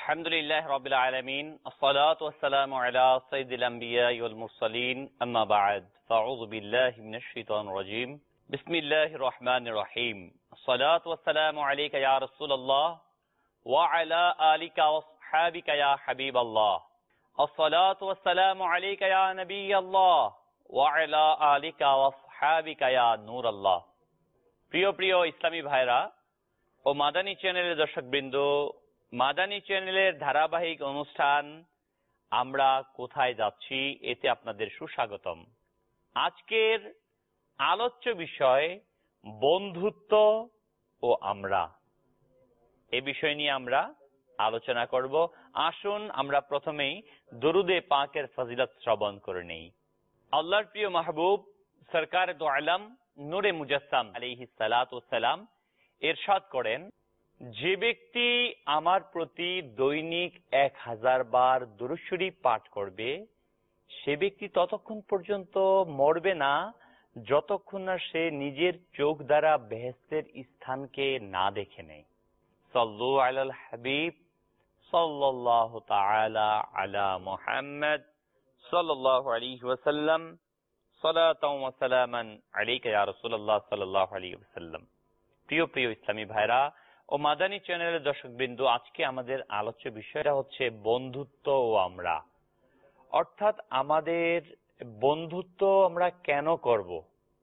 আলহামদুলিল্লাহ রাব্বিল আলামিন আসসালাতু ওয়াসসালামু আলা সাইয়্যিদিল আমবিয়াই ওয়াল মুরসালিন আম্মা বা'দ ফাআউযু বিল্লাহি মিনাশ শাইতানির রাজীম বিসমিল্লাহির রহমানির রহিম আসসালাতু ওয়াসসালামু আলাইকা ইয়া রাসূলুল্লাহ ওয়া আলা আলিকা ওয়া আসহাবিকা ইয়া হাবিবাল্লাহ আসসালাতু ওয়াসসালামু আলাইকা ইয়া নবিয়াল্লাহ ওয়া আলা আলিকা ওয়া আসহাবিকা ইয়া নূরাল্লাহ। প্রিয় প্রিয় ইসলামী ভাইরা ও মাদানী চ্যানেলের দর্শকবৃন্দ, মাদানী চ্যানেলের ধারাবাহিক অনুষ্ঠান আমরা কোথায় যাচ্ছি এতে আপনাদের সুস্বাগতম। আজকের আলোচ্য বিষয় বন্ধুত্ব ও আমরা। এ বিষয় নিয়ে আমরা আলোচনা করব। আসুন আমরা প্রথমেই দরুদে পাকের ফজিলত শ্রবণ করে নেই। আল্লাহর প্রিয় মাহবুব সরকার দো আলম নূরে মুজাসসাম আলাইহিস সালাতু ওয়াস সালাম ইরশাদ করেন, যে ব্যক্তি আমার প্রতি দৈনিক 1000 বার দুরূদ শরীফ পাঠ করবে সে ব্যক্তি ততক্ষণ পর্যন্ত মরবে না যতক্ষণ না সে নিজের চোখ দ্বারা বেহেশতের স্থানকে না দেখে নেয়। সাল্লু আলাল হাবিব সাল্লাল্লাহু তাআলা আলা মুহাম্মদ সাল্লাল্লাহু আলাইহি ওয়াসাল্লাম সালাতাও ওয়া সালামান আলাইকা ইয়া রাসূলুল্লাহ সাল্লাল্লাহু আলাইহি ওয়াসাল্লাম। প্রিয় প্রিয় ইসলামী ভাইরা ও মাদানী চ্যানেলের দর্শকবৃন্দ, আজকে আমাদের আলোচ্য বিষয়টা হচ্ছে বন্ধুত্ব ও আমরা। অর্থাৎ আমাদের বন্ধুত্ব আমরা কেন করব,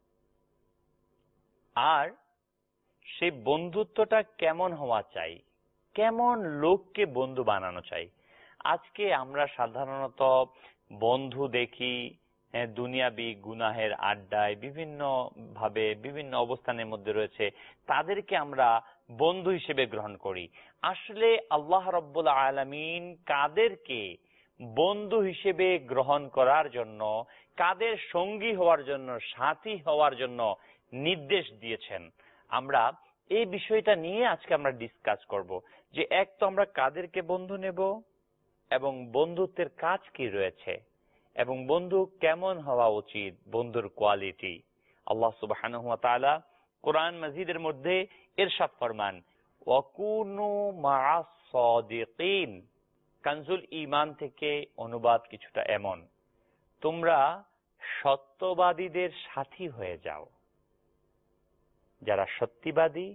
আর সেই বন্ধুত্বটা কেমন হওয়া চাই, কেমন লোককে বন্ধু বানানো চাই। আজকে আমরা সাধারণত বন্ধু দেখি দুনিয়াবি গুনাহের আড্ডায় বিভিন্ন ভাবে বিভিন্ন অবস্থানের মধ্যে রয়েছে, তাদেরকে আমরা বন্ধু হিসেবে গ্রহণ করি। আসলে আল্লাহ রাব্বুল আলামিন কাদেরকে বন্ধু হিসেবে গ্রহণ করার জন্য, কাদের সঙ্গী হওয়ার জন্য, সাথী হওয়ার জন্য নির্দেশ দিয়েছেন, আমরা এই বিষয়টা নিয়ে আজকে আমরা ডিসকাস করব। যে এক তো আমরা কাদেরকে বন্ধু নেব এবং বন্ধুত্বের কাজ কি রয়েছে এবং বন্ধু কেমন হওয়া উচিত, বন্ধুর কোয়ালিটি। আল্লাহ সুবহানাহু ওয়া তাআলা কোরআন মাজিদের মধ্যে ইরশাদ ফরমান, ওয়াকুনু মা'আস সাদিকিন। কানজুল ঈমান থেকে অনুবাদ কিছুটা এমন, তোমরা সত্যবাদীদের সাথী হয়ে যাও। যারা সত্যবাদী,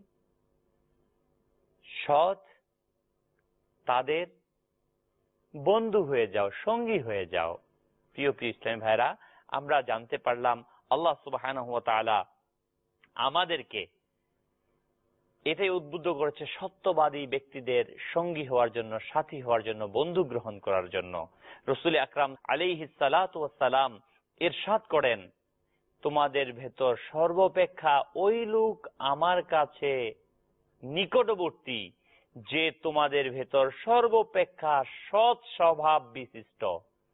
সৎ, তাদের বন্ধু হয়ে যাও, সঙ্গী হয়ে যাও। প্রিয় প্রিয় ইসলামী ভাইরা, আমরা জানতে পারলাম আল্লাহ সুবহানাহু ওয়া তাআলা আমাদেরকে এটাই উদ্বুদ্ধ করেছে সত্যবাদী ব্যক্তিদের সঙ্গী হওয়ার জন্য, সাথী হওয়ার জন্য, বন্ধু গ্রহণ করার জন্য। রাসূল আকরাম আলাইহিস সালাতু ওয়াস সালাম ইরশাদ করেন, তোমাদের ভেতর সর্বাপেক্ষা ওই লোক আমার কাছে নিকটবর্তী যে তোমাদের ভেতর সর্বাপেক্ষা সৎ স্বভাব বিশিষ্ট।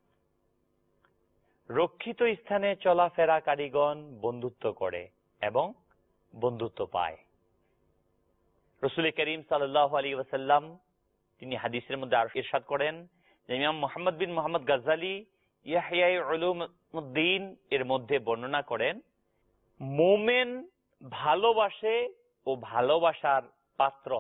রক্ষিত স্থানে চলাফেরাকারীগণ বন্ধুত্ব করে এবং বন্ধুত্ব পায়। রাসূল করিম সাল্লাল্লাহু আলাইহি ওয়াসাল্লাম তিনি হাদিসের মধ্যে আর ইরশাদ করেন, যে ইমাম মুহাম্মদ বিন মুহাম্মদ গাজ্জালি ইহয়া উলুমউদ্দিন এর মধ্যে বর্ণনা করেন, মুমিন ভালোবাসে ও ভালোবাসার পাত্র,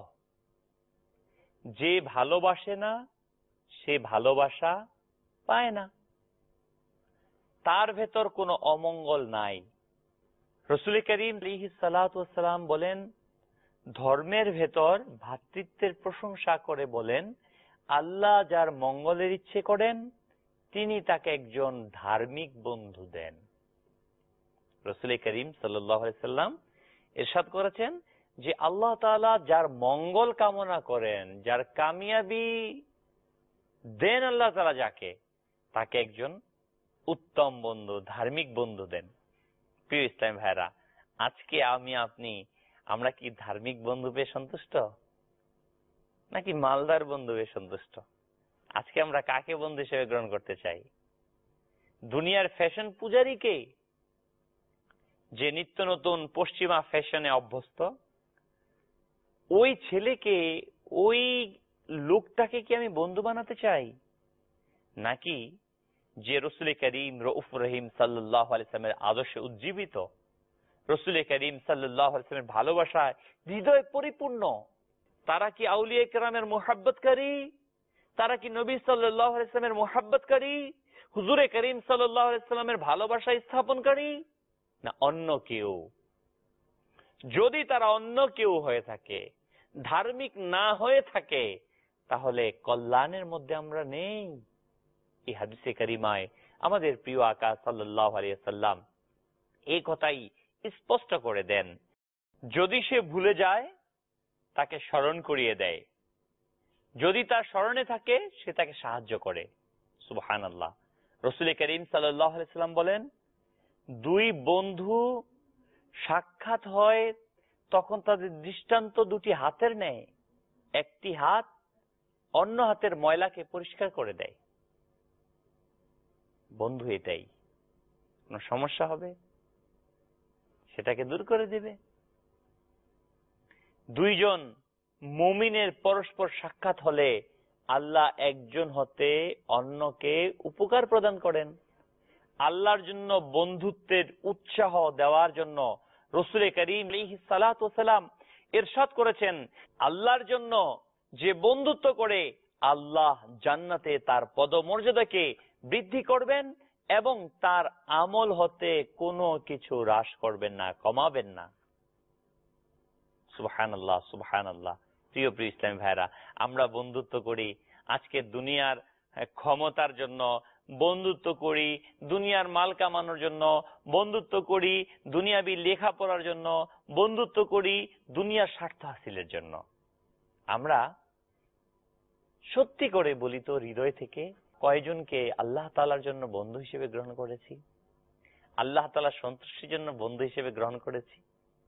যে ভালোবাসে না সে ভালোবাসা পায় না, তার ভেতর কোনো অমঙ্গল নাই। রাসূল করিম আলাইহিস সালাতু ওয়াস সালাম বলেন, ধর্মের ভেতর ভ্রাতৃত্বের প্রশংসা করে বলেন, আল্লাহ যার মঙ্গলের ইচ্ছে করেন তিনি তাকে একজন ধার্মিক বন্ধু দেন। রাসূল করিম সাল্লাল্লাহু আলাইহি সাল্লাম ইরশাদ করেছেন যে আল্লাহ তাআলা যার মঙ্গল কামনা করেন, যার কামিয়াবি দেন আল্লাহ তাআলা যাকে, তাকে একজন উত্তম বন্ধু, ধার্মিক বন্ধু দেন। প্রিয় ইসলাম ভাইরা, আজকে আমি আপনি আমরা কি ধার্মিক বন্ধু পেয়ে সন্তুষ্ট নাকি মালদার বন্ধু পেয়ে সন্তুষ্ট? আজকে আমরা কাকে বন্ধু হিসেবে গ্রহণ করতে চাই? দুনিয়ার ফ্যাশন পূজারীকে, যে নিত্য নতুন পশ্চিমা ফ্যাশনে অভ্যস্ত, ওই ছেলেকে, ওই লোকটাকে কি আমি বন্ধু বানাতে চাই? নাকি যে রাসূল করিম রউফ রহিম সাল্লাল্লাহু আলাইহি ওয়াসাল্লামের আদর্শে উজ্জীবিত, রাসূল করিম সাল্লাল্লাহু আলাইহি ওয়াসাল্লামের ভালোবাসায় হৃদয় পরিপূর্ণ, তারা কি আউলিয়া কেরামের মুহাব্বতকারী, তারা কি নবী সাল্লাল্লাহু আলাইহি ওয়াসাল্লামের মুহাব্বতকারী, হুজুরে করিম সাল্লাল্লাহু আলাইহি ওয়াসাল্লামের ভালোবাসা স্থাপনকারী, না অন্য কেউ? যদি তারা অন্য কেউ হয়ে থাকে, ধার্মিক না হয়ে থাকে, তাহলে কল্যাণের মধ্যে আমরা নেই। এই হাদিসে কারিমায় আমাদের প্রিয় আকা সাল্লাল্লাহু আলাইহি ওয়াসাল্লাম এই কথাই স্পষ্ট করে দেন। যদি সে ভুলে যায়, তাকে স্মরণ করিয়ে দেয়। যদি তার স্মরণে থাকে, সে তাকে সাহায্য করে। সুবহানাল্লাহ। রাসূল করিম সাল্লাল্লাহু আলাইহি ওয়াসাল্লাম বলেন, দুই বন্ধু সাক্ষাৎ হয় তখন তাদের দৃষ্টান্ত দুটি হাতের ন্যায়। একটি হাত অন্য হাতের ময়লাকে পরিষ্কার করে দেয়। বন্ধু এটাই, কোন সমস্যা হবে সেটাকে দূর করে দিবে। দুইজন মুমিনের পরস্পর সাক্ষাৎ হলে আল্লাহ একজন হতে অন্যকে উপকার প্রদান করেন। আল্লাহর জন্য বন্ধুত্বের উৎসাহ দেওয়ার জন্য রাসূল করিম আলাইহিস সালাতু ওয়াস সালাম ইরশাদ করেছেন, আল্লাহর জন্য যে বন্ধুত্ব করে, আল্লাহ জান্নাতে তার পদমর্যাদাকে বৃদ্ধি করবেন এবং তার আমল হতে কোনো কিছু হ্রাস করবেন না, কমাবেন না। সুবহানাল্লাহ, সুবহানাল্লাহ। প্রিয় প্রিয় ইসলামী ভাইরা, আমরা বন্ধুত্ব করি আজকে দুনিয়ার ক্ষমতার জন্য, বন্ধুত্ব করি দুনিয়ার মাল কামানোর জন্য, বন্ধুত্ব করি দুনিয়াবি লেখাপড়ার জন্য, বন্ধুত্ব করি দুনিয়ার স্বার্থ হাসিলের জন্য। আমরা সত্যি করে বলি তো, হৃদয় থেকে কয়জনকে আল্লাহ তাআলার জন্য বন্ধু হিসেবে গ্রহণ করেছি, আল্লাহ তাআলার সন্তুষ্টির জন্য বন্ধু হিসেবে গ্রহণ করেছি?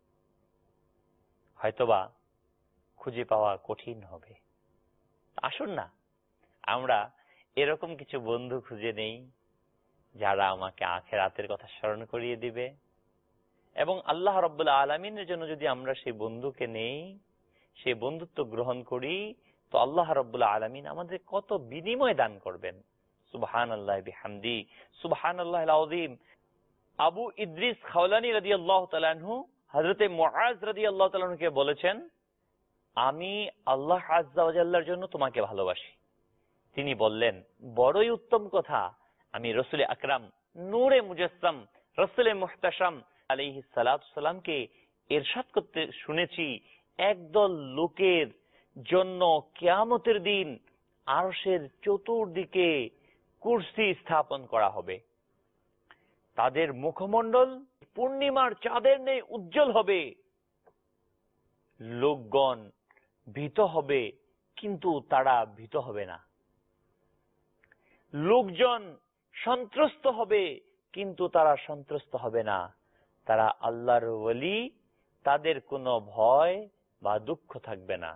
হয়তোবা খুঁজে পাওয়া কঠিন হবে। আসুন না আমরা এরকম কিছু বন্ধু খুঁজে নেই যারা আমাকে আখিরাতের কথা স্মরণ করিয়ে দিবে, এবং আল্লাহ রাব্বুল আলামিনের জন্য যদি আমরা সেই বন্ধুকে নেই, সেই বন্ধুত্ব গ্রহণ করি, তো আল্লাহ রাব্বুল আলামিন আমাদের কত বিনিময় দান করবেন। সুবহানাল্লাহ বিহামদি, সুবহানাল্লাহিল আযীম। আবু ইদ্রিস খাওলানী রাদিয়াল্লাহু তাআলা আনহু হযরতে মুআজ রাদিয়াল্লাহু তাআলা আনহুকে বলেছেন, আমি আল্লাহ আযজা ওয়া জাল্লার জন্য তোমাকে ভালোবাসি। তিনি বললেন, বড়ই উত্তম কথা। আমি রাসূল আকরাম নূরে মুজাসসাম রাসূল মুহতাশাম আলাইহিস সালাতু ওয়াস সালামকে ইরশাদ করতে শুনেছি, একদল লোকের জন্য কিয়ামতের দিন আরশের চতুর্দিকে কুরসি স্থাপন করা হবে। তাদের মুখমণ্ডল পূর্ণিমার চাঁদের ন্যায় উজ্জ্বল হবে। লোকগণ ভীত হবে, কিন্তু তারা ভীত হবে না। লোকজন সন্ত্রস্ত হবে, কিন্তু তারা সন্ত্রস্ত হবে না। তারা আল্লাহর ওলি, তাদের কোনো ভয় বা দুঃখ থাকবে না।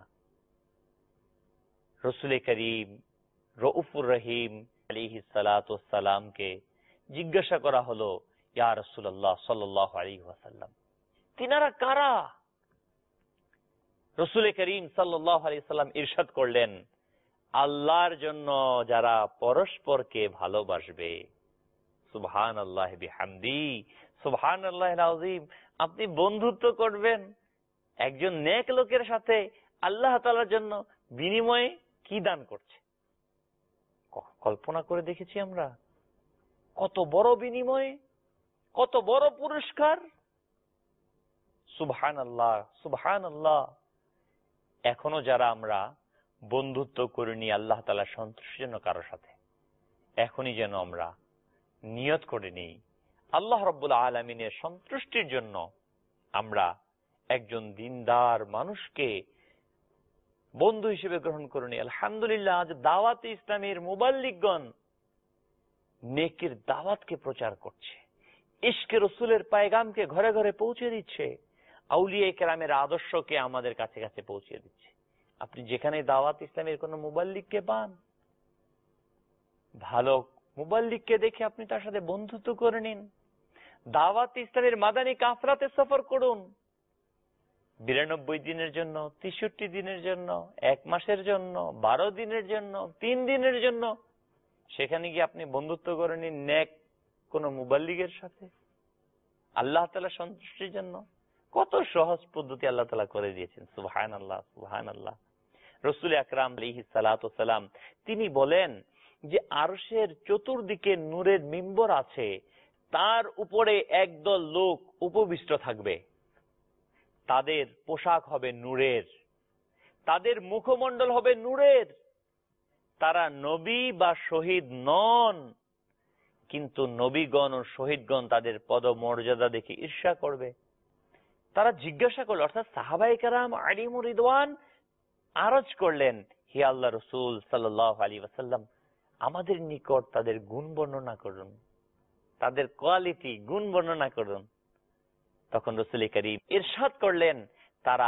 রাসূল করিম রউফুর রহিম আলাইহিস সালাতু ওয়াস সালামকে জিজ্ঞাসা করা হলো, ইয়া রাসূলুল্লাহ সাল্লাল্লাহু আলাইহি ওয়াসাল্লাম, তিনারা কারা? রাসূল করিম সাল্লাল্লাহু আলাইহি ওয়াসাল্লাম ইরশাদ করলেন, আল্লাহর জন্য যারা পরস্পরকে ভালোবাসবে। সুবহানাল্লাহ বিহামদি, সুবহানাল্লাহিল আযীম। আপনি বন্ধুত্ব করবেন একজন নেক লোকের সাথে, আল্লাহ তাআলার জন্য বিনিময়ে কি দান করছে? কল্পনা করে দেখেছি আমরা কত বড় বিনিময়, কত বড় পুরস্কার। সুবহানাল্লাহ, সুবহানাল্লাহ। এখনো যারা আমরা বন্ধুত্ব করিনি আল্লাহ তাআলার সন্তুষ্টির জন্য কারোর সাথে, এখনই যেন আমরা নিয়ত করে নেই আল্লাহ রাব্বুল আলামিনের সন্তুষ্টির জন্য আমরা একজন দিনদার মানুষকে বন্ধু হিসেবে গ্রহণ করে নিই। আলহামদুলিল্লাহ, আজ দাওয়াতে ইসলামের মুবাল্লিগগণ নেকির দাওয়াতকে প্রচার করছে, ইশকে রাসূলের পায়গামকে ঘরে ঘরে পৌঁছে দিচ্ছে, আউলিয়া কেরামের আদর্শকে আমাদের কাছে কাছে পৌঁছে দিচ্ছে। আপনি যেখানে দাওয়াত ইসলামের কোন মুবাল্লিগকে পান, ভালো মুবাল্লিগকে দেখে আপনি তার সাথে বন্ধুত্ব করে নিন। দাওয়াত ইসলামের মাদানী কাফরাতে সফর করুন, 92 দিনের জন্য, 63 দিনের জন্য, 1 মাসের জন্য, 12 দিনের জন্য, 3 দিনের জন্য। সেখানে গিয়ে আপনি বন্ধুত্ব করে নিন নেক কোন মুবাল্লিগের সাথে, আল্লাহ তাআলা সন্তুষ্টির জন্য। কত সহজ পদ্ধতি আল্লাহ তাআলা করে দিয়েছেন। সুবহানাল্লাহ, সুবহানাল্লাহ। রাসূল আকরাম আলাইহিস সালাতু ওয়াসালাম তিনি বলেন যে আরশের চতুর্দিকে নূরের মিম্বর আছে, তার উপরে একদল লোক উপবিষ্ট থাকবে, তাদের পোশাক হবে নূরের, তাদের মুখমণ্ডল হবে নূরের, তারা নবী বা শহীদ নন, কিন্তু নবীগণ ও শহীদগণ তাদের পদমর্যাদা দেখে ঈর্ষা করবে। তারা জিজ্ঞাসা করল, অর্থাৎ সাহাবায়ে কেরাম আলিমুর রিদওয়ান আরজ করলেন, হে আল্লাহ রাসূল সাল্লাল্লাহু আলাইহি ওয়াসাল্লাম, আমাদের নিকট তাদের গুণ বর্ণনা করুন, তাদের কোয়ালিটি গুণ বর্ণনা করুন। তখন রাসূল করিম ইরশাদ করলেন, তারা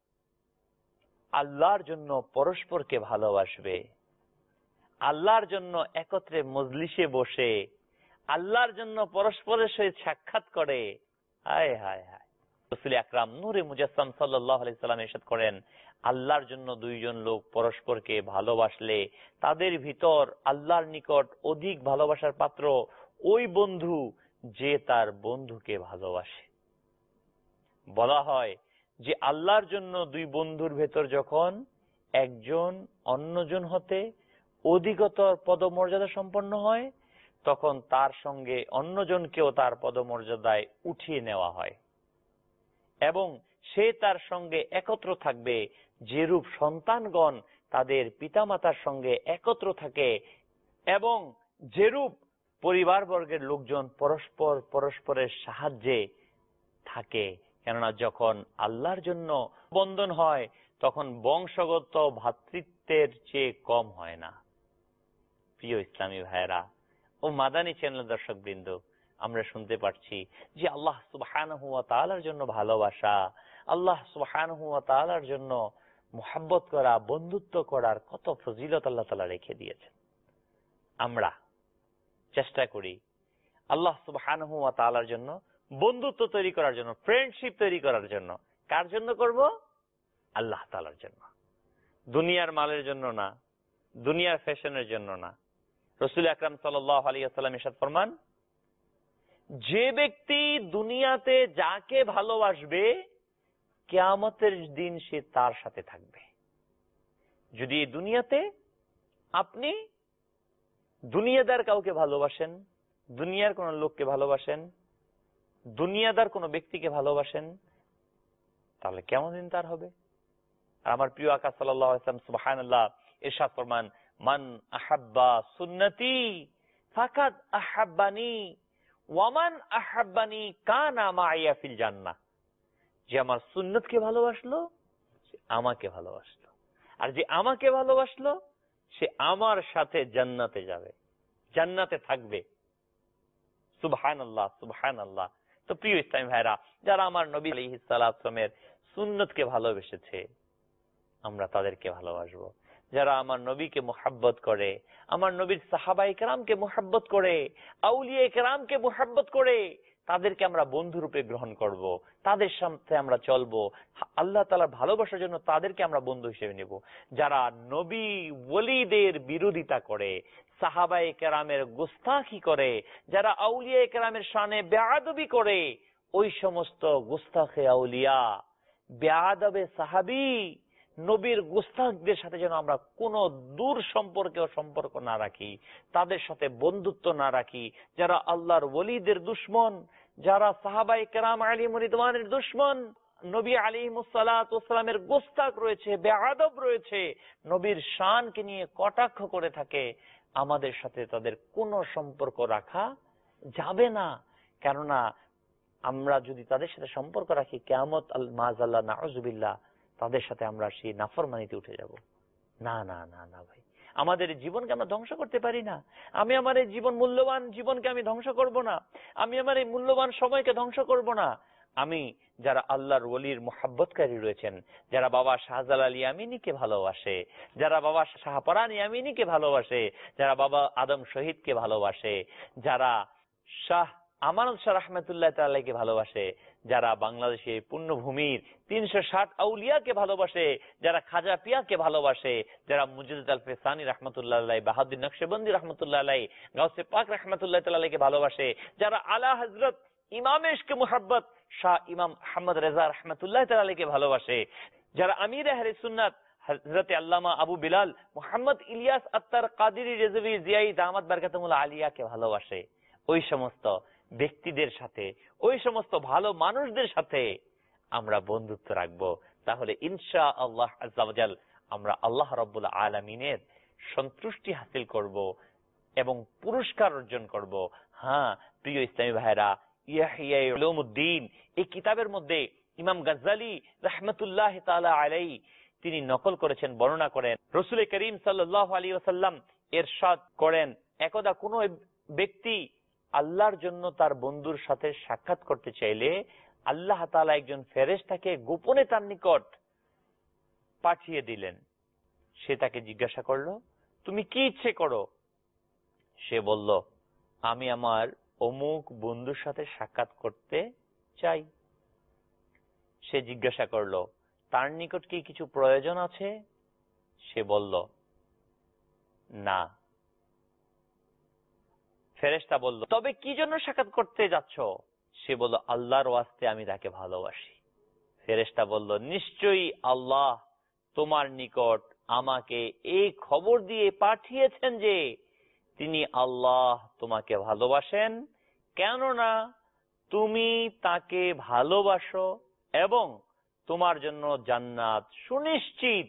আল্লাহর জন্য পরস্পরকে ভালোবাসবে, আল্লাহর জন্য একত্রে মজলিসে বসে আল্লাহর জন্য পরস্পরের সহিত সাক্ষাৎ করে। হায় হায় হায়। রাসূল আকরাম নূরে মুজাসসাম সাল্লাল্লাহু আলাইহি সাল্লাম ইরশাদ করেন, আল্লাহর জন্য দুইজন লোক পরস্পরকে ভালোবাসলে তাদের ভিতর আল্লাহর নিকট অধিক ভালোবাসার পাত্র ওই বন্ধু যে তার বন্ধুকে ভালোবাসে। বলা হয় যে আল্লাহর জন্য দুই বন্ধুর ভেতর যখন একজন অন্যজন হতে অধিকতর পদমর্যাদা সম্পন্ন হয়, তখন তার সঙ্গে অন্যজনকেও তার পদমর্যাদায় উঠিয়ে নেওয়া হয় এবং সে তার সঙ্গে একত্র থাকবে, যেরূপ সন্তানগণ তাদের পিতামাতার সঙ্গে একত্র থাকে এবং যেরূপ পরিবারবর্গের লোকজন পরস্পর পরস্পরের সাহায্যে থাকে। কেননা যখন আল্লাহর জন্য বন্ধন হয় তখন বংশগত ভ্রাতৃত্বের চেয়ে কম হয় না। প্রিয় ইসলামী ভাইয়েরা ও মাদানী চ্যানেল দর্শক বৃন্দ, আমরা শুনতে পাচ্ছি যে আল্লাহ সুবহানাহু ওয়া তাআলার জন্য ভালোবাসা, আল্লাহ সুবহানাহু ওয়া তাআলার জন্য মুহাব্বত করা, বন্ধুত্ব করার কত ফজিলত আল্লাহ তাআলা রেখে দিয়েছেন। আমরা চেষ্টা করি আল্লাহ সুবহানাহু ওয়া তাআলার জন্য বন্ধুত্ব তৈরি করার জন্য, ফ্রেন্ডশিপ তৈরি করার জন্য। কার জন্য করব? আল্লাহ তাআলার জন্য, দুনিয়ার মালের জন্য না, দুনিয়ার ফ্যাশনের জন্য না। রাসূল আকরাম সাল্লাল্লাহু আলাইহি ওয়াসাল্লাম ইরশাদ ফরমান, যে ব্যক্তি দুনিয়াতে যাকে ভালোবাসবে কিয়ামতের দিন সে তার সাথে থাকবে। যদি দুনিয়াতে আপনি দুনিয়াদার কাউকে ভালোবাসেন, দুনিয়ার কোন লোককে ভালোবাসেন, দুনিয়াদার কোন ব্যক্তিকে ভালোবাসেন, তাহলে কেমন দিন তার হবে। আর আমার প্রিয় আকা সাল্লাল্লাহু আলাইহি ওয়াসাল্লাম সুবহানাল্লাহ ইরশাদ ফরমান, মান আহাব্বা সুন্নতি ফাকাদ আহাব্বানি ওয়া মান আহাব্বানি কানা মাইয়া ফিল জান্নাহ। যে আমার সুন্নতকে ভালোবাসলো সে আমাকে ভালোবাসলো, আর যে আমাকে ভালোবাসলো সে আমার সাথে জান্নাতে যাবে, জান্নাতে থাকবে। সুবহানাল্লাহ সুবহানাল্লাহ। তো প্রিয় ইসলামী ভাইরা, যারা আমার নবী আলাইহিস সালামের সুন্নতকে ভালোবেসেছে আমরা তাদেরকে ভালোবাসবো। যারা আমার নবীকে মুহাব্বত করে, আমার নবীর সাহাবায়ে কেরামকে মুহাব্বত করে, আউলিয়া কেরামকে মুহাব্বত করে, তাদেরকে আমরা বন্ধুরূপে গ্রহণ করব, তাদের সাথে আমরা চলবো, আল্লাহ তাআলার ভালোবাসার জন্য তাদেরকে আমরা বন্ধু হিসেবে নেব। যারা নবী ওলিদের বিরোধিতা করে, সাহাবায়ে কেরামের গুস্তাখি করে, যারা আউলিয়া কেরামের শানে বেয়াদবি করে, ওই সমস্ত গুস্তাখে আউলিয়া, বেয়াদবে সাহাবী, নবীর গুস্তাখদের সাথে যেন আমরা কোনো দূর সম্পর্ক না রাখি, তাদের সাথে বন্ধুত্ব না রাখি। যারা আল্লাহর ওলিদের দুশমন, যারা সাহাবায়ে কেরাম আলিমুর রিদওয়ানের দুশমন, নবী আলাইহিস সালাতু ওয়াস সালামের গুস্তাখ রয়েছে, বেয়াদব রয়েছে, নবীর শানকে নিয়ে কটাক্ষ করে থাকে, আমাদের সাথে তাদের কোনো সম্পর্ক রাখা যাবে না। কেননা আমরা যদি তাদের সাথে সম্পর্ক রাখি, কিয়ামত মাযাল্লাহ নাউযুবিল্লাহ, তাদের সাথে আমরা সেই নাফরমানিতে উঠে যাব। না না না না ভাই, আমাদের জীবনকে আমরা ধ্বংস করতে পারি না। আমি আমার এই জীবন, মূল্যবান জীবনকে আমি ধ্বংস করব না, আমি আমার এই মূল্যবান সময়কে ধ্বংস করব না। আমি যারা আল্লাহর ওলির মুহাব্বতকারী রয়েছেন, যারা বাবা শাহজালাল ইয়ামিনীকে ভালোবাসে, যারা বাবা শাহপরান ইয়ামিনীকে ভালোবাসে, যারা বাবা আদম শহীদকে ভালোবাসে, যারা শাহ আমানত শাহ রাহমাতুল্লাহ তাআলাকে ভালোবাসে, যারা বাংলাদেশের পুণ্যভূমির 360 আউলিয়াকে ভালোবাসে, যারা খাজা পিয়াকে ভালোবাসে, যারা মুজাদ্দিদ আল ফিসানি রাহমাতুল্লাহ আলাইহি, বাহাউদ্দিন নকশবন্দি রাহমাতুল্লাহ আলাইহি, গাউসে পাক রাহমাতুল্লাহ তাআলাকে ভালোবাসে, যারা আলা হযরত ইমাম ইশকে মুহাব্বত শাহ ইমাম আহমদ রেজা রাহমাতুল্লাহ তাআলাকে ভালোবাসে, যারা আমির আহলে সুন্নাত হযরত আল্লামা আবু বিলাল মুহাম্মদ ইলিয়াস আত্তার কাদেরী রেজভী জিয়াই দামাত বারকাতুল আলিয়াকে ভালোবাসে, ওই সমস্ত ব্যক্তিদের সাথে, ওই সমস্ত ভালো মানুষদের সাথে আমরা বন্ধুত্ব রাখবো। তাহলে ইনশাআল্লাহ আযজা ওয়া জাল আমরা আল্লাহ রাব্বুল আলামিনের সন্তুষ্টি হাসিল করব এবং পুরস্কার অর্জন করব। হ্যাঁ প্রিয় ইসলামী ভাইরা, ইহইয়া উলুমুদ্দিন এই কিতাবের মধ্যে ইমাম গাজ্জালী রাহমাতুল্লাহ তাআলা আলাইহি তিনি নকল করেছেন, বর্ণনা করেন, রাসূল করিম সাল্লাল্লাহু আলাইহি ওয়াসাল্লাম ইরশাদ করেন, একদা কোনো ব্যক্তি আল্লাহর জন্য তার বন্ধুর সাথে সাক্ষাৎ করতে চাইলে আল্লাহ তাআলা একজন ফেরেশতাকে গোপনে তার নিকট পাঠিয়ে দিলেন। সে তাকে জিজ্ঞাসা করলো, তুমি কি ইচ্ছে করো? সে বলল, আমি আমার অমুক বন্ধুর সাথে সাক্ষাৎ করতে চাই। সে জিজ্ঞাসা করলো, তার নিকট কি কিছু প্রয়োজন আছে? সে বলল, না। ফেরেশতা বলল, তবে কি জন্য সাক্ষাৎ করতে যাচ্ছ? সে বলল, আল্লাহর ওয়াস্তে আমি তাকে ভালোবাসি। ফেরেশতা বলল, নিশ্চয়ই আল্লাহ তোমার নিকট আমাকে এই খবর দিয়ে পাঠিয়েছেন যে তিনি আল্লাহ তোমাকে ভালোবাসেন, কেননা তুমি তাকে ভালোবাসো এবং তোমার জন্য জান্নাত সুনিশ্চিত।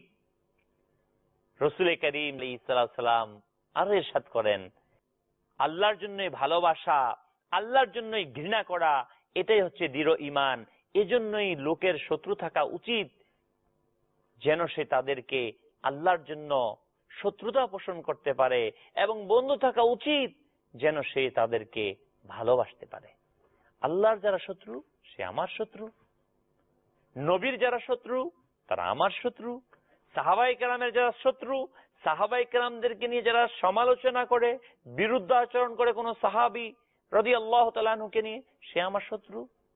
রাসূল করিম আলাইহিস সালাম আরো ইরশাদ করেন, আল্লাহর জন্যই ভালোবাসা, আল্লাহর জন্যই ঘৃণা করা, এটাই হচ্ছে দৃঢ় ঈমান। এজন্যই লোকের শত্রু থাকা উচিত, যেন সে তাদেরকে আল্লাহর জন্য শত্রুতা পোষণ করতে পারে, এবং বন্ধু থাকা উচিত যেন সে তাদেরকে ভালোবাসতে পারে। আল্লাহর যারা শত্রু সে আমার শত্রু, নবীর যারা শত্রু তারা আমার শত্রু, সাহাবায়ে কেরামের যারা শত্রু, সাহাবায়ে কেরামদেরকে নিয়ে যারা সমালোচনা করে, বিরুদ্ধ আচরণ করে কোন সাহাবী রাদিয়াল্লাহু তাআলা আনহুকে নিয়ে, সে আমার শত্রু।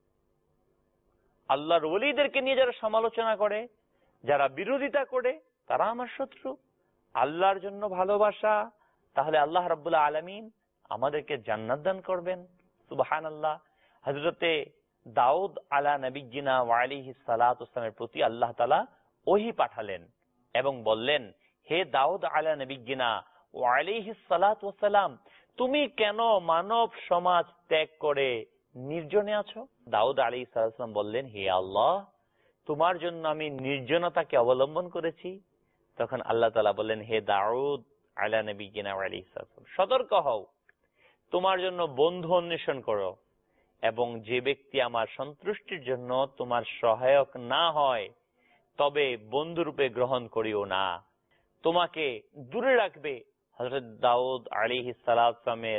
আল্লাহর ওলীদেরকে নিয়ে যারা সমালোচনা করে, যারা বিরোধিতা করে, তারা আমার শত্রু। আল্লাহর জন্য ভালোবাসা, তাহলে আল্লাহ রাব্বুল আলামিন আমাদেরকে জান্নাত দান করবেন। সুবহানাল্লাহ। হযরতে দাউদ আলা নবিয়্যিনা ওয়া আলাইহিস সালাতু ওয়াসসালামের প্রতি আল্লাহ তাআলা ওহী পাঠালেন এবং বললেন, হে দাউদ আলা নবিয়্যিনা ওয়া আলাইহিস সালাতু ওয়াসসালাম, তুমি কেন মানব সমাজ ত্যাগ করে নির্জনে আছো? দাউদ আলাইহিস সালাম বললেন, হে আল্লাহ, তোমার জন্য আমি নির্জনতাকে অবলম্বন করেছি। তখন আল্লাহ তাআলা বললেন, হে দাউদ আলা নবিয়্যিনা ওয়া আলাইহিস সালাম, সতর্ক হও, তোমার জন্য বন্ধু অন্বেষণ করো, এবং যে ব্যক্তি আমার সন্তুষ্টির জন্য তোমার সহায়ক না হয় তবে বন্ধুরূপে গ্রহণ করিও না, তোমাকে দূরে রাখবে। হযরত দাউদ আলাইহিস সালামের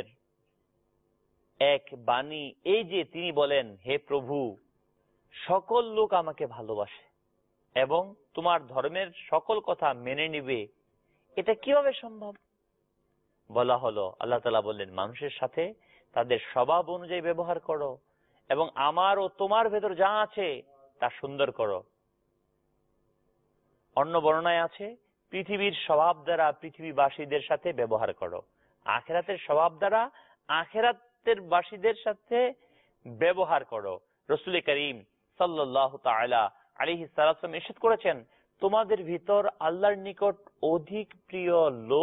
এক বাণী এই যে তিনি বলেন, হে প্রভু, সকল লোক আমাকে ভালোবাসে এবং তোমার ধর্মের সকল কথা মেনে নিবে, এটা কিভাবে সম্ভব? বলা হলো, আল্লাহ তাআলা বললেন, মানুষের সাথে তাদের স্বভাব অনুযায়ী ব্যবহার করো এবং আমার ও তোমার ভেতর যা আছে তা সুন্দর করো। অন্য বর্ণনায় আছে, পৃথিবীর স্বভাব দ্বারা পৃথিবীবাসীদের সাথে ব্যবহার করো, আখিরাতের স্বভাব দ্বারা আখিরাতের বাসীদের সাথে ব্যবহার করো। রাসূল করিম সাল্লাল্লাহু তাআলা আলাইহিস সালাম ইরশাদ করেছেন, তোমাদের ভিতর আল্লাহর নিকট অধিক প্রিয়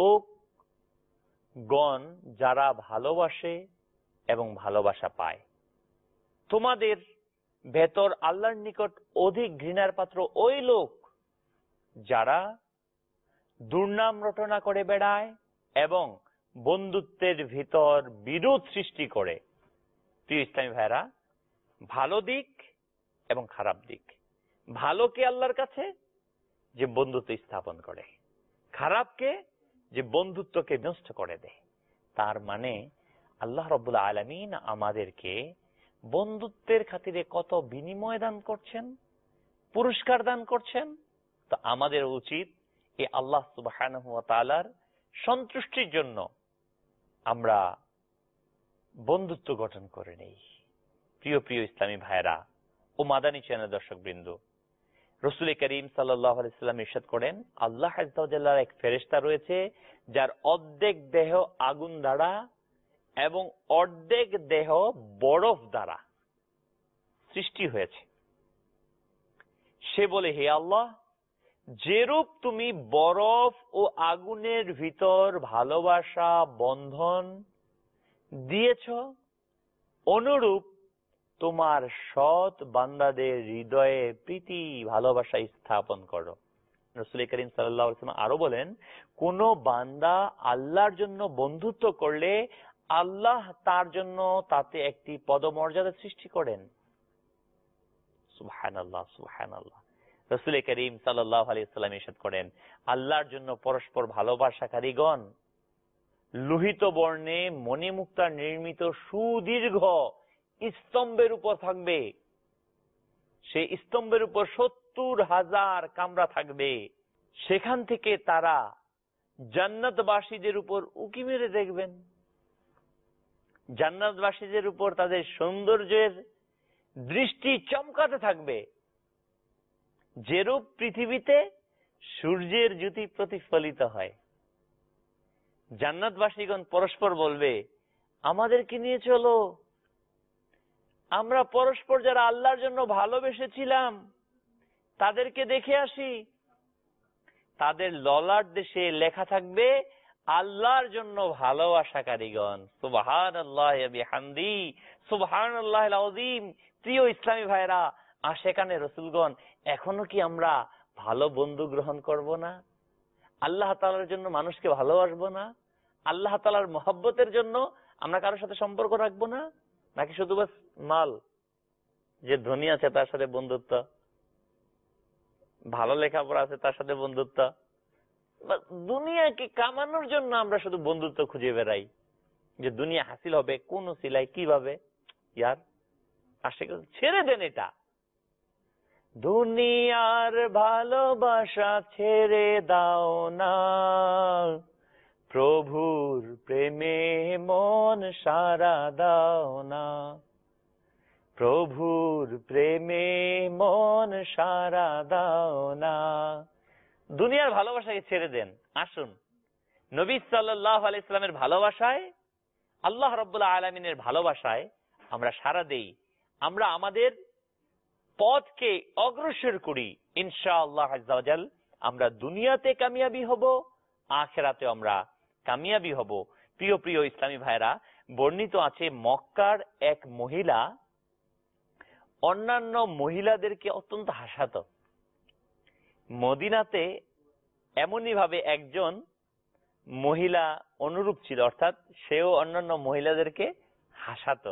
লোকগণ যারা ভালোবাসে এবং ভালোবাসা পায়, তোমাদের ভেতর আল্লাহর নিকট অধিক ঘৃণার পাত্র ওই লোক যারা দুর্নাম রটনা করে বেড়ায় এবং বন্ধুত্বের ভিতর বিরোধ সৃষ্টি করে। প্রিয় ইসলামী ভাইরা, ভালো দিক এবং খারাপ দিক। ভালোকে আল্লাহর কাছে যে বন্ধুত্ব স্থাপন করে, খারাপকে যে বন্ধুত্বকে নষ্ট করে দেয়। তার মানে আল্লাহ রাব্বুল আলামিন আমাদেরকে বন্ধুত্বের খাতিরে কত বিনিময় দান করছেন, পুরস্কার দান করছেন। তো আমাদের উচিত এই আল্লাহ সুবহানাহু ওয়া তাআলার সন্তুষ্টির জন্য আমরা বন্ধুত্ব গঠন করে নেই। প্রিয় প্রিয় ইসলামী ভাইরা ও মাদানী চ্যানেল দর্শক বৃন্দ, রাসূল করিম সাল্লাল্লাহু আলাইহি ওয়াসাল্লাম ইরশাদ করেন, আল্লাহ আযজা ওয়া জাল্লার এক ফেরেশতা রয়েছে যার অর্ধেক দেহ আগুন দ্বারা এবং অর্ধেক দেহ বরফ দ্বারা সৃষ্টি হয়েছে। সে বলে, হে আল্লাহ, যেরূপ তুমি বরফ ও আগুনের ভিতর ভালোবাসা বন্ধন দিয়েছ, অনুরূপ তোমার সৎ বান্দাদের হৃদয়ে প্রীতি ভালোবাসা স্থাপন করো। রাসূল করিম সাল্লাল্লাহু আলাইহি ওয়াসাল্লাম আরো বলেন, কোন বান্দা আল্লাহর জন্য বন্ধুত্ব করলে আল্লাহ তার জন্য তাতে একটি পদমর্যাদা সৃষ্টি করেন। সুবহানাল্লাহ, সুবহানাল্লাহ। রাসূল করিম সাল্লাল্লাহু আলাইহি ওয়াসাল্লাম ইরশাদ করেন, আল্লাহর জন্য পরস্পর ভালোবাসাকারীগণ লোহিত বর্ণে মণিমুক্তা নির্মিত সুদীর্ঘ স্তম্ভের উপর থাকবে। সেই স্তম্ভের উপর ৭০,০০০ কামরা থাকবে। সেখান থেকে তারা জান্নাতবাসীদের উপর উঁকি মেরে দেখবেন। জান্নাতবাসীদের উপর তাদের সৌন্দর্যের দৃষ্টি চমকাতে থাকবে। যেরূপ পৃথিবীতে সূর্যের জ্যোতি প্রতিফলিত হয়। জান্নাতবাসীগণ পরস্পর বলবে, আমাদেরকে নিয়ে চলো, আমরা পরস্পর যারা আল্লাহর জন্য ভালোবেসেছিলাম তাদেরকে দেখে আসি। তাদের ললাট দেশে লেখা থাকবে, আল্লাহর জন্য ভালোবাসাকারীগণ। সুবহানাল্লাহি ওয়া বিহামদি, সুবহানাল্লাহিল আযীম। প্রিয় ইসলামী ভাইরা, আর সেখানে রাসূলগণ, এখনো কি আমরা ভালো বন্ধু গ্রহণ করব না? আল্লাহ তাআলার জন্য মানুষকে ভালোবাসবো না? আল্লাহ তাআলার মহব্বতের জন্য আমরা কারোর সাথে সম্পর্ক রাখবো না? নাকি শুধু বাস মাল, যে ধনী আছে তার সাথে বন্ধুত্ব, ভালো লেখাপড়া আছে তার সাথে বন্ধুত্ব, দুনিয়াকে কামানোর জন্য আমরা শুধু বন্ধুত্ব খুঁজে বেড়াই, যে দুনিয়া হাসিল হবে কোন সিলাই কিভাবে? ইয়ার আশিক ছেড়ে দেন এটা। দুনিয়ার ভালোবাসা ছেড়ে দাও না, প্রভুর প্রেমে মন সারা দাও না, প্রভুর প্রেমে মন সারা দাও না। দুনিয়ার ভালোবাসাকে ছেড়ে দেন, আসুন নবী সাল্লাল্লাহু আলাইহি ওয়াসাল্লামের ভালোবাসায়, আল্লাহ রাব্বুল আলামিনের ভালোবাসায় আমরা সারা দেই। আমরা আমাদের পথকে অগ্রসর করি। ইনশাআল্লাহ আযজা ওয়া জাল আমরা দুনিয়াতে কামিয়াবি হব, আখিরাতে আমরা কামিয়াবি হব। প্রিয় প্রিয় ইসলামী ভাইরা, বর্ণিত আছে মক্কার এক মহিলা অন্যান্য মহিলাদেরকে অত্যন্ত হাসাতো। মদিনাতে এমনই ভাবে একজন মহিলা অনুরূপ ছিল, অর্থাৎ সেও অন্যান্য মহিলাদেরকে হাসাতো।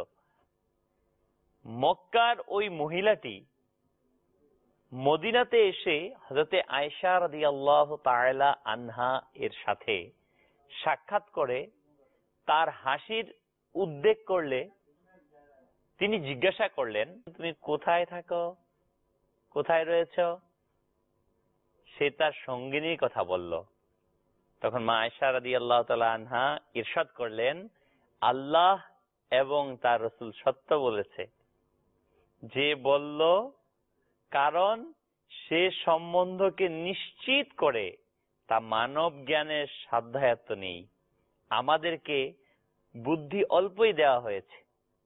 মক্কার ওই মহিলাটি মদিনাতে এসে হযরতে আয়েশা রাদিয়াল্লাহু তাআলা আনহা এর সাথে সাক্ষাৎ করে তার হাসির উদ্বেগ করলে তিনি জিজ্ঞাসা করলেন, তুমি কোথায় থাকো, কোথায় রয়েছ? সে তার সঙ্গিনীর কথা বলল। তখন মা আয়েশা রাদিয়াল্লাহু তাআলা আনহা ইরশাদ করলেন, আল্লাহ এবং তার রাসূল সত্য বলেছে যে বলল, কারণ সে সম্বন্ধকে নিশ্চিত করে তা মানব জ্ঞানের সাধ্যায়ত্ত নেই, আমাদেরকে বুদ্ধি অল্পই দেওয়া হয়েছে।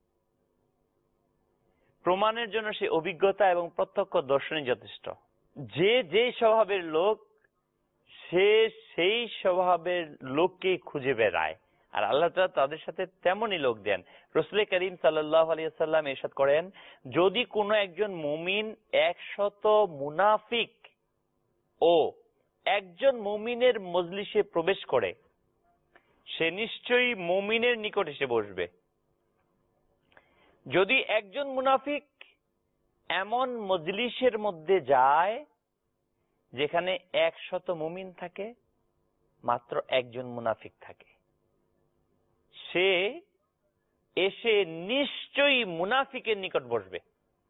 প্রমাণের জন্য সে অভিজ্ঞতা এবং প্রত্যক্ষ দর্শনই যথেষ্ট। যে যে স্বভাবের লোক সে সেই স্বভাবের লোককে খুঁজে বেড়ায়, আর আল্লাহ তাআলা তাদের সাথে তেমনই লোক দেন। রাসূল করিম সাল্লাল্লাহু আলাইহি ওয়াসাল্লাম ইরশাদ করেন, যদি কোনো একজন মুমিন ১০০ মুনাফিক ও একজন মুমিনের মজলিসে প্রবেশ করে, সে নিশ্চয়ই মুমিনের নিকট এসে বসবে। যদি একজন মুনাফিক এমন মজলিসের মধ্যে যায় যেখানে ১০০ মুমিন থাকে, মাত্র একজন মুনাফিক থাকে, সে এসে নিশ্চয়ই মুনাফিকের নিকট বসবে।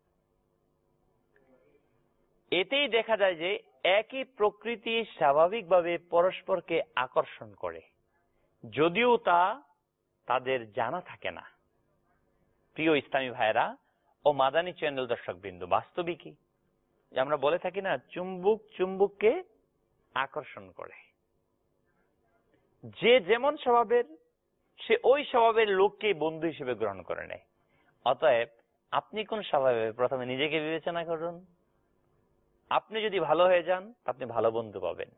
এতেই দেখা যায় যে একই প্রকৃতি স্বাভাবিকভাবে পরস্পরকে আকর্ষণ করে, যদিও তা তাদের জানা থাকে না। প্রিয় ইসলামী ভাইরা ও মাদানী চ্যানেল দর্শকবৃন্দ, বাস্তবিকই যে আমরা বলে থাকি না, চুম্বক চুম্বককে আকর্ষণ করে। যে যেমন স্বভাবের সে ওই স্বভাবের লোককে বন্ধু হিসেবে গ্রহণ করে নেয়। অতএব আপনি কোন স্বভাবে, প্রথমে নিজেকে বিবেচনা করুন। আপনি যদি ভালো হয়ে যান আপনি ভালো বন্ধু পাবেন।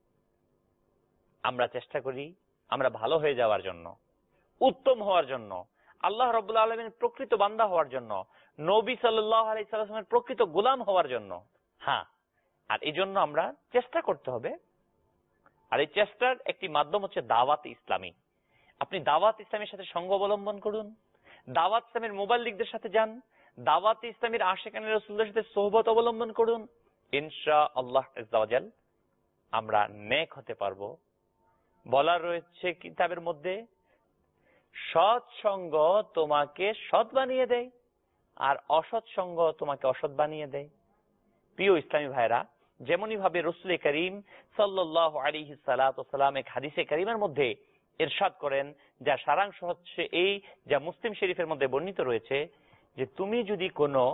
আমরা চেষ্টা করি আমরা ভালো হয়ে যাওয়ার জন্য, উত্তম হওয়ার জন্য, আল্লাহ রাব্বুল আলামিনের প্রকৃত বান্দা হওয়ার জন্য, নবী সাল্লাল্লাহু আলাইহি সাল্লামের প্রকৃত গোলাম হওয়ার জন্য। হ্যাঁ, আর এই জন্য আমরা চেষ্টা করতে হবে। আর এই চেষ্টার একটি মাধ্যম হচ্ছে দাওয়াত ইসলামী। আপনি দাওয়াত ইসলামের সাথে সঙ্গ অবলম্বন করুন, দাওয়াত ইসলামের মুবাল্লিগদের সাথে যান, দাওয়াত ইসলামের আশিকানে রাসূলদের সাথে সোহবত অবলম্বন করুন। ইনশাআল্লাহ আযজা ওয়া জাল আমরা নেক হতে পারবো। বলা রয়েছে কিতাবের মধ্যে, সৎ সঙ্গ তোমাকে সৎ বানিয়ে দেয় আর অসৎ সঙ্গ তোমাকে অসৎ বানিয়ে দেয়। প্রিয় ইসলামী ভাইরা, যেমনই ভাবে রাসূল করিম সাল্লাল্লাহু আলাইহি সাল্লাম এক হাদিসে কারিমের মধ্যে ইরশাদ করেন, যার সারাংশ হচ্ছে এই, যা মুসলিম শরীফের মধ্যে বর্ণিত রয়েছে, যে তুমি যদি কোনো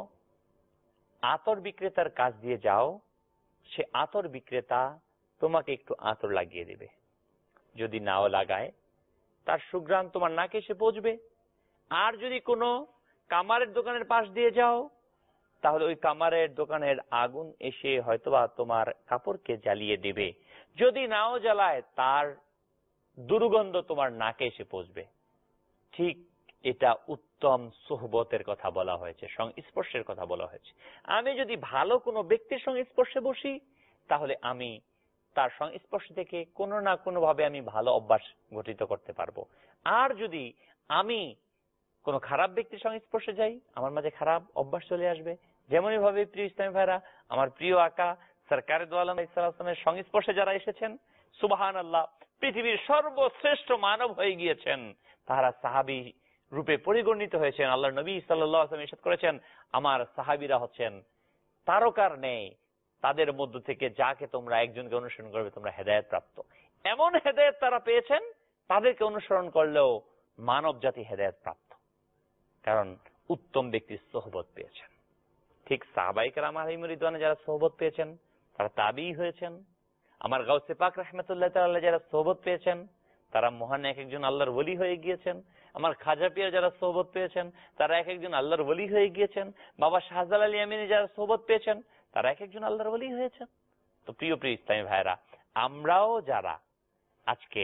আতর বিক্রেতার কাছ দিয়ে যাও, সে আতর বিক্রেতা তোমাকে একটু আতর লাগিয়ে দেবে। যদি নাও লাগায় তার সুঘ্রাণ তোমার নাকে এসে পৌঁছবে। আর যদি কোনো কামারের দোকানের পাশ দিয়ে যাও, তাহলে ওই কামারের দোকানের আগুন এসে হয়তোবা তোমার কাপড়কে জ্বালিয়ে দেবে। যদি নাও জ্বালায় তার দুর্গন্ধ তোমার নাকে এসে পৌঁছবে। ঠিক এটা উত্তম সোহবতের কথা বলা হয়েছে, সংস্পর্শের কথা বলা হয়েছে। আমি যদি ভালো কোনো ব্যক্তির সংস্পর্শে বসি, তাহলে আমি তার সংস্পর্শ থেকে কোনো না কোনো ভাবে আমি ভালো অভ্যাস গঠিত করতে পারবো। আর যদি আমি কোনো খারাপ ব্যক্তির সংস্পর্শে যাই, আমার মাঝে খারাপ অভ্যাস চলে আসবে। যেমনই ভাবে প্রিয় ইসলামী ভাইরা, আমার প্রিয় আকা সরকারে দো আলম ইসলামের সংস্পর্শে যারা এসেছেন, সুবহানাল্লাহ, পৃথিবীর সর্বশ্রেষ্ঠ মানব হয়ে গিয়েছেন, তারা সাহাবী রূপে পরিগণিত হয়েছেন। আল্লাহর নবী সাল্লাল্লাহু আলাইহি ওয়াসাল্লাম ইরশাদ করেছেন, আমার সাহাবীরা হচ্ছেন তারকার ন্যায়, তাদের মধ্য থেকে যাকে তোমরা একজনকে অনুসরণ করবে তোমরা হেদায়েত প্রাপ্ত। এমন হেদায়েত তারা পেয়েছেন, তাদেরকে অনুসরণ করলেও মানব জাতি হেদায়েত প্রাপ্ত, কারণ উত্তম ব্যক্তির সোহবত পেয়েছেন। ঠিক সাহাবায়ে কেরাম আলাইহিম রিদওয়ানে যারা সোহবত পেয়েছেন তারা তাবিঈ হয়েছেন। আমার গাউসে পাক রাহমাতুল্লাহ তাআলা যারা সোহবত পেয়েছেন তারা মহান এক একজন আল্লাহর ওলি হয়ে গিয়েছেন। আমার খাজা পীর যারা সোহবত পেয়েছেন তারা এক একজন আল্লাহর ওলি হয়ে গিয়েছেন। বাবা শাহজালাল ইয়ামিনী যারা সোহবত পেয়েছেন তারা এক একজন আল্লাহর ওলি হয়েছেন। তো প্রিয় প্রিয় ইসলামী ভাইরা, আমরাও যারা আজকে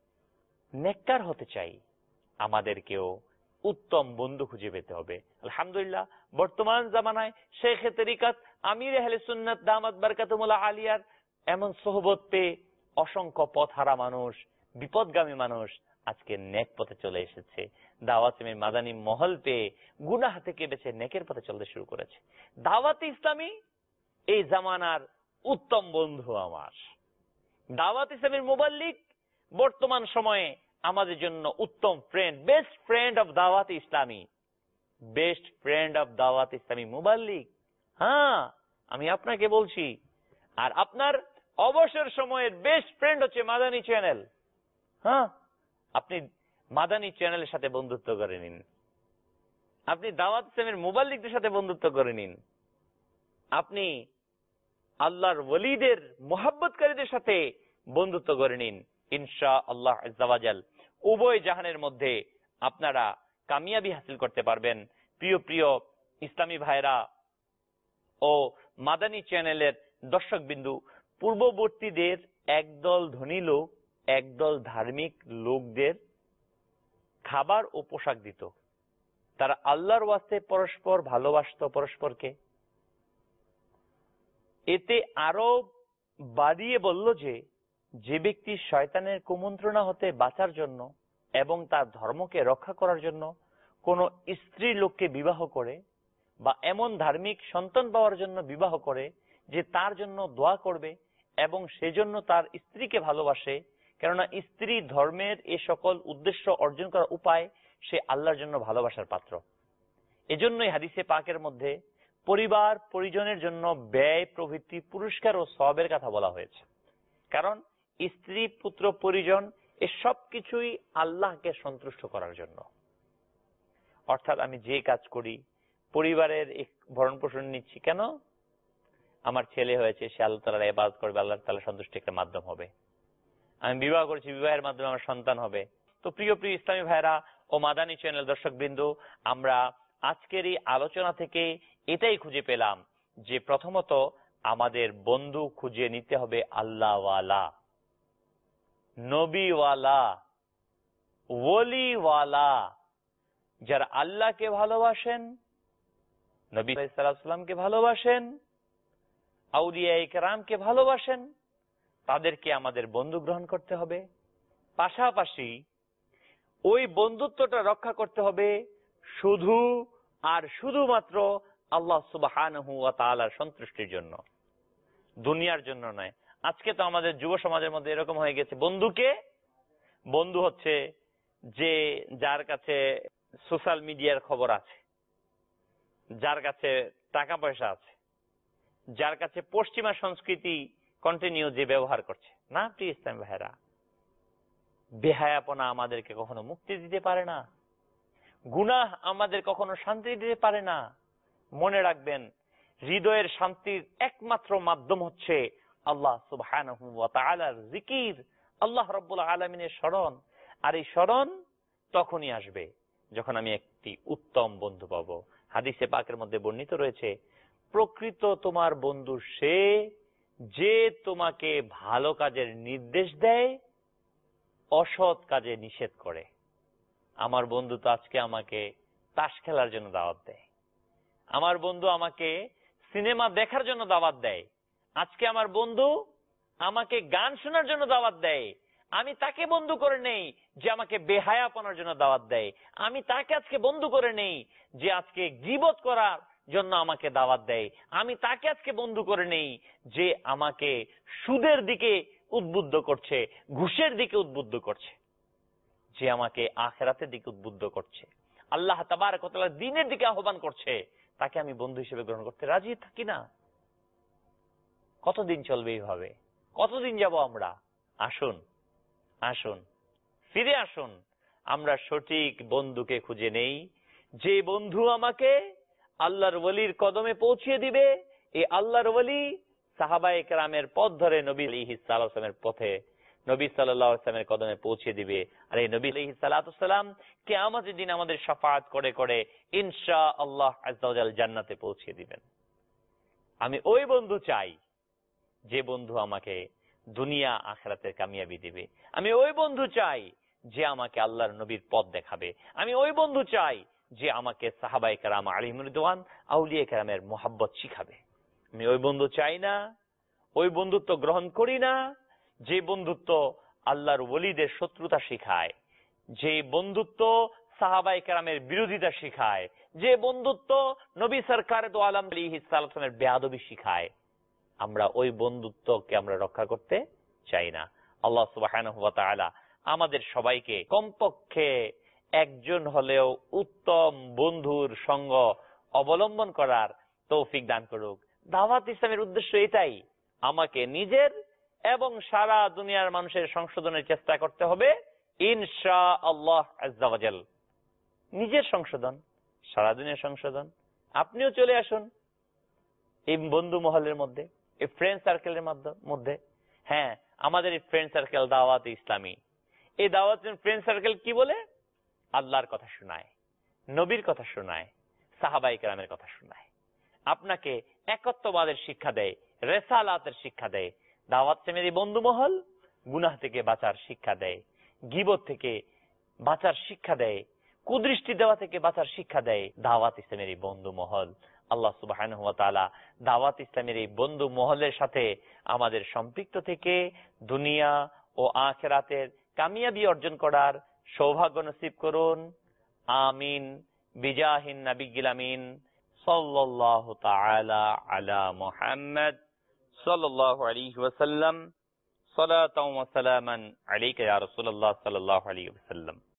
নেককার হতে চাই, আমাদেরকেও উত্তম বন্ধু খুঁজে পেতে হবে। আলহামদুলিল্লাহ, বর্তমান জামানায় শেখে তরিকাত আমির আহলে সুন্নাত দামাত বারকাতুহুল আলিয়ার এমন সোহবত পেয়ে অসংখ্য পথহারা মানুষ, বিপদগামী মানুষ আজকে নেক পথে চলে এসেছে। দাওয়াত ইসলামী মাদানী মহল পেয়ে গুনাহ থেকে বেঁচে নেকের পথে চলতে শুরু করেছে। দাওয়াত ইসলামী এই জামানার উত্তম বন্ধু আমার। দাওয়াত ইসলামের মুবাল্লিগ বর্তমান সময়ে আমাদের জন্য উত্তম friend, best friend of Dawat Islami, best friend of Dawat ইসলামী মুবাল্লিগ। হ্যাঁ, আমি আপনাকে বলছি। আর আপনার অবসর সময়ের বেস্ট ফ্রেন্ড হচ্ছে মাদানী চ্যানেল। হ্যাঁ, আপনি মাদানী চ্যানেলের সাথে বন্ধুত্ব করে নিন, আপনি দাওয়াত ইসলামের মুবাল্লিগদের সাথে বন্ধুত্ব করে নিন, আপনি আল্লাহর ওলিদের মুহাব্বতকারীদের সাথে বন্ধুত্ব করে নিন। ইনশাআল্লাহ আযজা ওয়া জাল উভয় জাহানের মধ্যে আপনারা কামিয়াবি হাসিল করতে পারবেন। প্রিয় প্রিয় ইসলামী ভাইরা ও মাদানী চ্যানেলের দর্শক বিন্দু, পূর্ববর্তীদের একদল ধনী লোক একদল ধার্মিক লোকদের খাবার ও পোশাক দিত। তারা আল্লাহর ওয়াস্তে পরস্পর ভালোবাসত পরস্পরকে। এতে আরো বাড়িয়ে বলল যে, যে ব্যক্তি শয়তানের কুমন্ত্রণা হতে বাঁচার জন্য এবং তার ধর্মকে রক্ষা করার জন্য কোন স্ত্রী লোককে বিবাহ করে বা এমন ধার্মিক সন্তান পাওয়ার জন্য বিবাহ করে যে তার জন্য দোয়া করবে এবং সেজন্য তার স্ত্রীকে ভালোবাসে, কেননা স্ত্রী ধর্মের এ সকল উদ্দেশ্য অর্জন করার উপায়, সে আল্লাহর জন্য ভালোবাসার পাত্র। এজন্যই হাদিসে পাকের মধ্যে পরিবার পরিজনের জন্য ব্যয় প্রভৃতি পুরস্কার ও সওয়াবের কথা বলা হয়েছে। কারণ স্ত্রী পুত্র পরিজন এ সব কিছুই আল্লাহকে সন্তুষ্ট করার জন্য। অর্থাৎ আমি যে কাজ করি, পরিবারের ভরণ পোষণ নিচ্ছি কেন? আমার ছেলে হয়েছে, সে আল্লাহ তাআলার ইবাদত করবে, আল্লাহ তাআলার সন্তুষ্টির একটা মাধ্যম হবে। আমি বিবাহ করেছি, বিবাহের মাধ্যমে আমার সন্তান হবে। তো প্রিয় প্রিয় ইসলামী ভাইরা ও মাদানী চ্যানেল দর্শক বিন্দু, আমরা আজকের এই আলোচনা থেকে এটাই খুঁজে পেলাম যে প্রথমত আমাদের বন্ধু খুঁজে নিতে হবে আল্লাহওয়ালা, নবীওয়ালা, ওলিওয়ালা, যারা আল্লাহকে ভালোবাসেন, নবী সাল্লাল্লাহু আলাইহি ওয়াসাল্লামকে ভালোবাসেন, আউলিয়ায়ে কেরামকে ভালোবাসেন, তাদেরকে আমাদের বন্ধু গ্রহণ করতে হবে। পাশাপাশি ওই বন্ধুত্বটা রক্ষা করতে হবে শুধু আর শুধুমাত্র আল্লাহ সুবহানাহু ওয়া তাআলার সন্তুষ্টির জন্য, দুনিয়ার জন্য নয়। আজকে তো আমাদের যুব সমাজের মধ্যে এরকম হয়ে গেছে, বন্ধু হচ্ছে যে যার কাছে সোশ্যাল মিডিয়ার খবর আছে, যার কাছে টাকা পয়সা আছে, যার কাছে পশ্চিমা সংস্কৃতি কন্টিনিউ যে ব্যবহার করছে। না প্রিয় ইসলাম ভাইরা, বেহায়াপনা আমাদেরকে কখনো মুক্তি দিতে পারে না, গুনাহ আমাদের কখনো শান্তি দিতে পারে না। মনে রাখবেন, হৃদয়ের শান্তির একমাত্র মাধ্যম হচ্ছে আল্লাহ সুবহানাহু ওয়া তাআলার জিকির, আল্লাহ রাব্বুল আলামিনের স্মরণ। আর এই স্মরণ তখনই আসবে যখন আমি একটি উত্তম বন্ধু পাবো। হাদিসে পাকের মধ্যে বর্ণিত রয়েছে, প্রকৃত তোমার বন্ধু সে যে তোমাকে ভালো কাজের নির্দেশ দেয়, অসৎ কাজে নিষেধ করে। আমার বন্ধু তো আজকে আমাকে তাস খেলার জন্য দাওয়াত দেয়, আমার বন্ধু আমাকে সিনেমা দেখার জন্য দাওয়াত দেয়, আজকে আমার বন্ধু আমাকে গান শোনার জন্য দাওয়াত দেয়। আমি তাকে বন্ধু করে নেই যে আমাকে বেহায়াপনার জন্য দাওয়াত দেয়। আমি তাকে আজকে বন্ধু করে নেই যে আজকে গীবত করার জন্য আমাকে দাওয়াত দেয়। আমি তাকে আজকে বন্ধু করে নেই যে আমাকে সুদের দিকে উদ্বুদ্ধ করছে, ঘুষের দিকে উদ্বুদ্ধ করছে, যে আমাকে আখিরাতের দিকে উদ্বুদ্ধ করছে, আল্লাহ তাবারক ওয়া তাআলার দ্বীনের দিকে আহ্বান করছে। তাকে আমি বন্ধু হিসেবে গ্রহণ করতে রাজি থাকি না। কতদিন চলবে এইভাবে? কতদিন যাব আমরা? আসুন আসুন, ফিরে আসুন, আমরা সঠিক বন্ধুকে খুঁজে নেই, যে বন্ধু আমাকে আল্লাহর ওলির কদমে পৌঁছিয়ে দিবে। এই আল্লাহর ওলি সাহাবায়ে কেরামের পথ ধরে নবী আলাইহিস সালামের পথে, নবী সাল্লাল্লাহু আলাইহি ওয়াসাল্লামের কদমে পৌঁছিয়ে দিবে। আর এই নবী আলাইহিস সালাম কিয়ামতের দিন আমাদের শাফাআত করে করে ইনশাআল্লাহ আযজা ওয়া জাল জান্নাতে পৌঁছিয়ে দিবেন। আমি ওই বন্ধু চাই যে বন্ধু আমাকে দুনিয়া আখিরাতের কামিয়াবি দিবে। আমি ওই বন্ধু চাই যে আমাকে আল্লাহর নবীর পথ দেখাবে। আমি ওই বন্ধু চাই যে আমাকে সাহাবায়ে কেরাম আলাইহিম রিদওয়ান, আউলিয়া কেরামের মোহাব্বত শিখাবে। আমি ওই বন্ধু চাই না, ওই বন্ধুত্ব গ্রহণ করি না যে বন্ধুত্ব আল্লাহর ওলিদের শত্রুতা শিখায়, যে বন্ধুত্ব সাহাবায়ে কেরামের বিরোধিতা শিখায়, যে বন্ধুত্ব নবী সরকার দো আলম আলাইহিস সালামের বেয়াদবি শিখায়। আমরা ওই বন্ধুত্বকে আমরা রক্ষা করতে চাই না। আল্লাহ সুবহানাহু ওয়া তাআলা আমাদের সবাইকে কমপক্ষে একজন হলেও উত্তম বন্ধুর সঙ্গ অবলম্বন করার তৌফিক দান করুক। দাওয়াত ইসলামের উদ্দেশ্য এটাই, আমাকে নিজের এবং সারা দুনিয়ার মানুষের সংশোধনের চেষ্টা করতে হবে ইনশাআল্লাহ আযজা ওয়া জাল। নিজের সংশোধন, সারা দুনিয়ার সংশোধন। আপনিও চলে আসুন এই বন্ধু মহলের মধ্যে, এই ফ্রেন্ড সার্কেলের মধ্যে। হ্যাঁ, আমাদের এই ফ্রেন্ড সার্কেল দাওয়াত ইসলামী। এই দাওয়াত ফ্রেন্ড সার্কেল কি বলে? আল্লাহর কথা শোনায়, নবীর কথা শোনায়, সাহাবায়ে কেরামের কথা শোনায়, আপনাকে একত্ববাদের শিক্ষা দেয়, রেসালাতের শিক্ষা দেয়। দাওয়াত ইসলামের এই বন্ধু মহল গুনাহ থেকে বাঁচার শিক্ষা দেয়, গীবত থেকে বাঁচার শিক্ষা দেয়, কুদৃষ্টি দেওয়া থেকে বাঁচার শিক্ষা দেয় দাওয়াত ইসলামের এই বন্ধু মহল। আল্লাহ সুবহানাহু ওয়া তাআলা দাওয়াত ইসলামের এই বন্ধু মহলের সাথে আমাদের সম্পৃক্ত থেকে দুনিয়া ও আখিরাতের কামিয়াবি অর্জন করার সৌভাগ্য নসিব করুন। আমিন। বিজাহিন নবিয়্যিল আমিন সাল্লাল্লাহু তাআলা আলা মুহাম্মদ সাল্লাল্লাহু আলাইহি ওয়াসাল্লাম। সালাতাও ওয়া সালামান আলাইকা ইয়া রাসূলুল্লাহ সাল্লাল্লাহু আলাইহি ওয়াসাল্লাম।